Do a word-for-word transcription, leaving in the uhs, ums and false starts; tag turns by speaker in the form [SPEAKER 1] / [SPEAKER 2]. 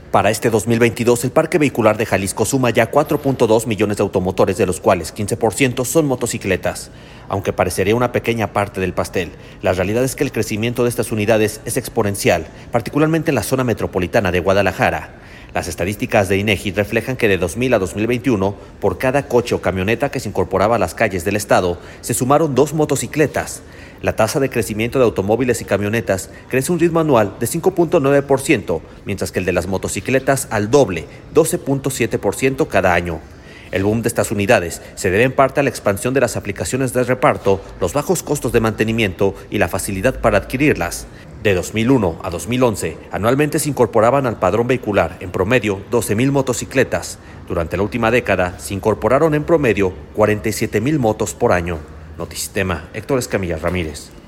[SPEAKER 1] Para este dos mil veintidós, el parque vehicular de Jalisco suma ya cuatro punto dos millones de automotores, de los cuales quince por ciento son motocicletas. Aunque parecería una pequeña parte del pastel, la realidad es que el crecimiento de estas unidades es exponencial, particularmente en la zona metropolitana de Guadalajara. Las estadísticas de INEGI reflejan que de dos mil a dos mil veintiuno, por cada coche o camioneta que se incorporaba a las calles del estado, se sumaron dos motocicletas. La tasa de crecimiento de automóviles y camionetas crece a un ritmo anual de cinco punto nueve por ciento, mientras que el de las motocicletas al doble, doce punto siete por ciento cada año. El boom de estas unidades se debe en parte a la expansión de las aplicaciones de reparto, los bajos costos de mantenimiento y la facilidad para adquirirlas. De dos mil uno a dos mil once, anualmente se incorporaban al padrón vehicular en promedio doce mil motocicletas. Durante la última década se incorporaron en promedio cuarenta y siete mil motos por año. Notisistema, Héctor Escamilla Ramírez.